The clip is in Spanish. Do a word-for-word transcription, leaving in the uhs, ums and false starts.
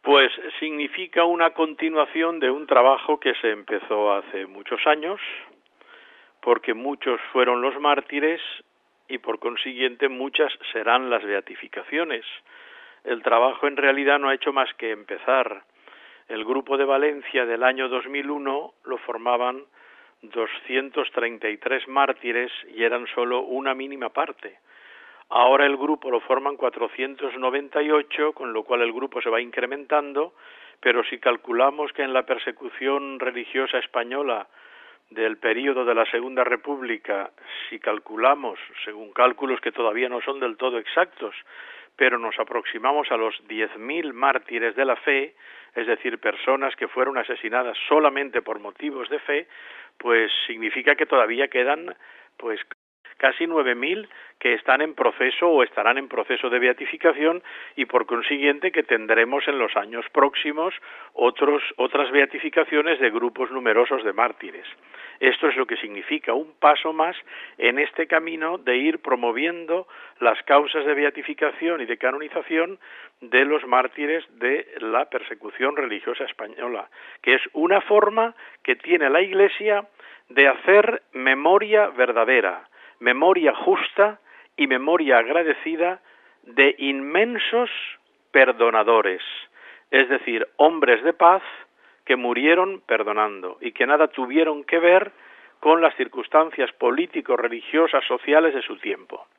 Pues significa una continuación de un trabajo que se empezó hace muchos años, porque muchos fueron los mártires y por consiguiente muchas serán las beatificaciones. El trabajo en realidad no ha hecho más que empezar. El grupo de Valencia del año dos mil uno lo formaban doscientos treinta y tres mártires y eran solo una mínima parte. Ahora el grupo lo forman cuatrocientos noventa y ocho, con lo cual el grupo se va incrementando, pero si calculamos que en la persecución religiosa española del período de la Segunda República, si calculamos, según cálculos que todavía no son del todo exactos, pero nos aproximamos a los diez mil mártires de la fe, es decir, personas que fueron asesinadas solamente por motivos de fe, pues significa que todavía quedan pues casi nueve mil que están en proceso o estarán en proceso de beatificación y por consiguiente que tendremos en los años próximos otros, otras beatificaciones de grupos numerosos de mártires. Esto es lo que significa un paso más en este camino de ir promoviendo las causas de beatificación y de canonización de los mártires de la persecución religiosa española, que es una forma que tiene la Iglesia de hacer memoria verdadera, memoria justa y memoria agradecida de inmensos perdonadores, es decir, hombres de paz que murieron perdonando y que nada tuvieron que ver con las circunstancias político-religiosas sociales de su tiempo.